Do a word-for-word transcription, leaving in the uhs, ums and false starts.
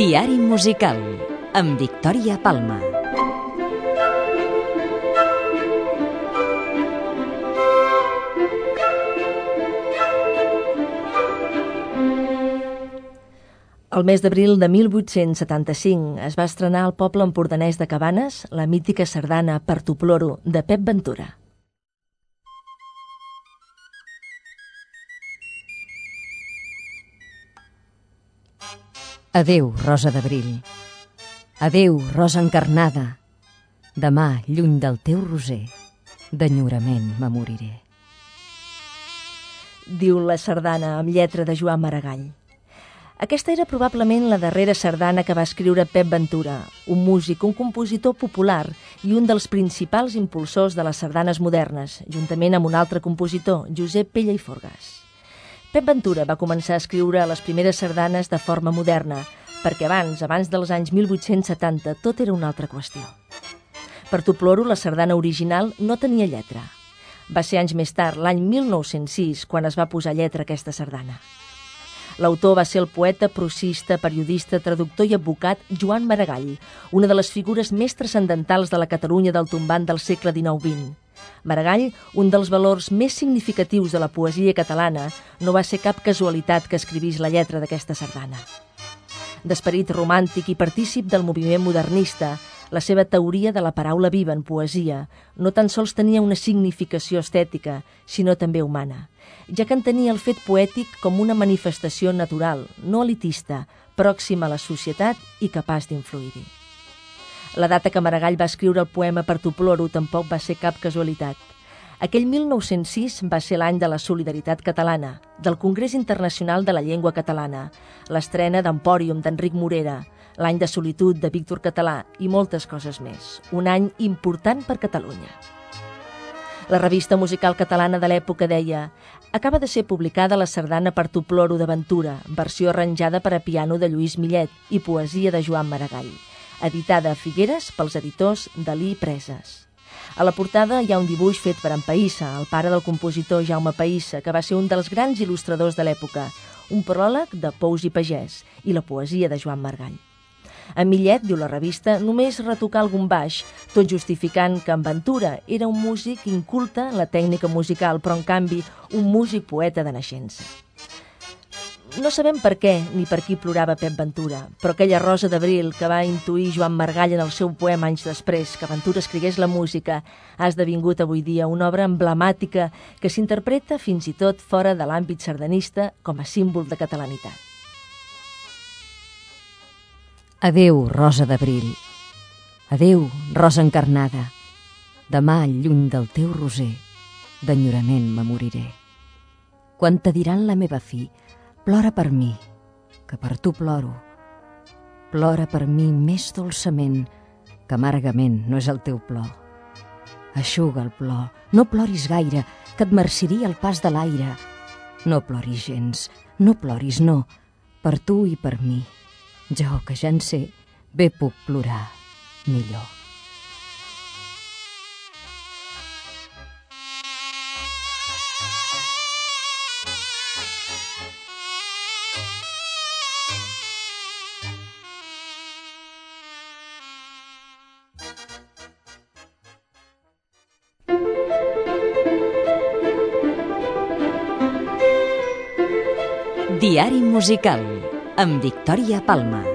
Diari musical amb Victòria Palma. El mes d'abril de mil vuit-cents setanta-cinc es va estrenar al poble empordanès de Cabanes la mítica sardana Per tu ploro de Pep Ventura. Adéu, rosa d'abril. Adéu, rosa encarnada. Demà, lluny del teu roser, d'enyorament me moriré. Diu la sardana amb lletra de Joan Maragall. Aquesta era probablement la darrera sardana que va escriure Pep Ventura, un músic, un compositor popular i un dels principals impulsors de les sardanes modernes, juntament amb un altre compositor, Josep Pella i Forgas. Pep Ventura va començar a escriure les primeres sardanes de forma moderna, perquè abans, abans dels anys mil vuit-cents setanta, tot era una altra qüestió. Per tu ploro, la sardana original no tenia lletra. Va ser anys més tard, l'any mil nou-cents sis, quan es va posar lletra a aquesta sardana. L'autor va ser el poeta, prosista, periodista, traductor i advocat Joan Maragall, una de les figures més transcendentals de la Catalunya del tombant del segle dinou vint. Maragall, un dels valors més significatius de la poesia catalana, no va ser cap casualitat que escrivís la lletra d'aquesta sardana. D'esperit romàntic i partícip del moviment modernista, la seva teoria de la paraula viva en poesia no tan sols tenia una significació estètica, sinó també humana, ja que entenia el fet poètic com una manifestació natural, no elitista, pròxima a la societat i capaç d'influir-hi. La data que Maragall va escriure el poema Per tu ploro tampoc va ser cap casualitat. Aquell mil nou-cents sis va ser l'any de la solidaritat catalana, del Congrés Internacional de la Llengua Catalana, l'estrena d'Empòrium d'Enric Morera, l'any de solitud de Víctor Català i moltes coses més. Un any important per Catalunya. La revista musical catalana de l'època deia: acaba de ser publicada la sardana Per tu ploro de Ventura, versió arranjada per a piano de Lluís Millet i poesia de Joan Maragall, editada a Figueres pels editors Dalí i Preses. A la portada hi ha un dibuix fet per en Païssa, el pare del compositor Jaume Païssa, que va ser un dels grans il·lustradors de l'època, un pròleg de Pous i Pagès i la poesia de Joan Maragall. En Millet, diu la revista, només retocà algun baix, tot justificant que en Ventura era un músic inculte en la tècnica musical, però en canvi un músic poeta de naixença. No sabem per què ni per qui plorava Pep Ventura, però aquella rosa d'abril que va intuir Joan Maragall en el seu poema anys després que Ventura escrigués la música ha esdevingut avui dia una obra emblemàtica que s'interpreta fins i tot fora de l'àmbit sardanista com a símbol de catalanitat. Adéu, rosa d'abril. Adéu, rosa encarnada. Demà, lluny del teu roser, d'enyorament me moriré. Quan te diran la meva fi, plora per mi, que per tu ploro. Plora per mi més dolçament, que amargament no és el teu plor. Eixuga el plor, no ploris gaire, que et marciria el pas de l'aire. No ploris gens, no ploris, no, per tu i per mi. Jo, que ja en sé, bé puc plorar millor. Diari musical amb Victòria Palma.